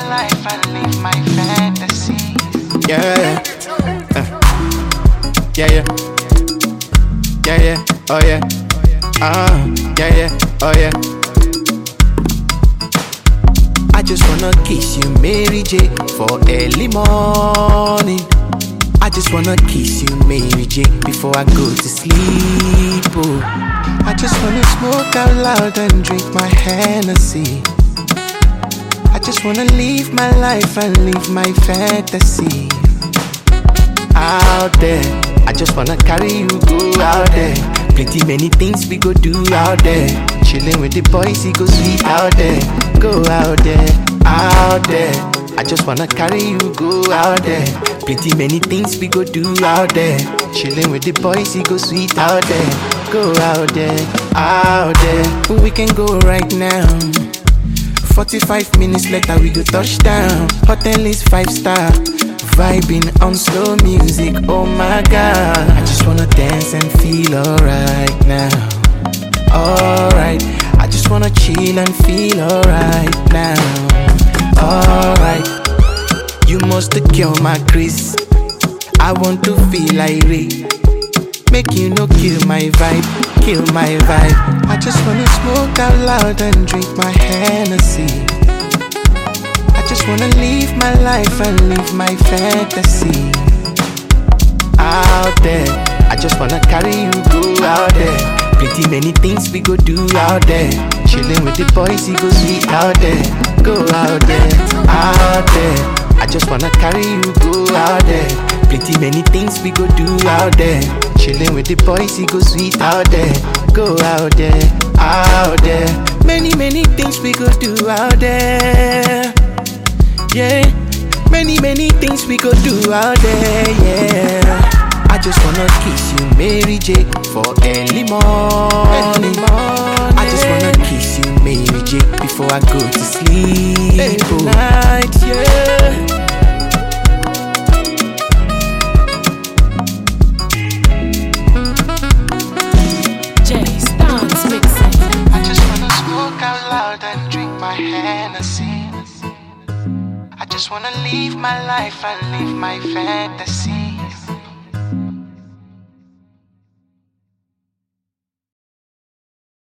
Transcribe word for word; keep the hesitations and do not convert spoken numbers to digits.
life and live my fantasy. Yeah, uh, yeah, yeah, yeah, yeah, oh yeah, ah, yeah, yeah, oh yeah. I just wanna kiss you, Mary J, for early morning. I just wanna kiss you, Mary J, before I go to sleep. Oh, I just wanna smoke out loud and drink my Hennessy. I just wanna live my life and live my fantasy. Out there, I just wanna carry you, go out there. Plenty many things we go do out there. Chillin' with the boys, it go sweet out there. Go out there, out there. I just wanna carry you, go out there. Plenty many things we go do out there. Chillin' with the boys, it go sweet out there. Go out there, out there. We can go right now. Forty-five minutes later we go touchdown. Hotel is five star. Vibing on slow music, oh my god. I just wanna dance and feel alright now. Alright, I just wanna chill and feel alright now. Alright, you must cure my grace. I want to feel like Ray. Make you no kill my vibe, kill my vibe. I just wanna smoke out loud and drink my Hennessy. I just wanna live my life and live my fantasy. Out there, I just wanna carry you, go out there. Plenty many things we go do out there. Chillin' with the boys, it go sweet out there. Go out there, out there. I just wanna carry you, go out there. Plenty many things we go do out there. Chillin' with the boys, it go sweet out there. Go out there, out there. Many, many things we go do out there. Yeah, many, many things we go do out there, yeah. I just wanna kiss you, Mary J, for early morning. I just wanna kiss you, Mary J, before I go to sleep. Every night, yeah. Jay Stance mixing. I just wanna smoke out loud and drink my Hennessy. I just wanna live my life and live my fantasy.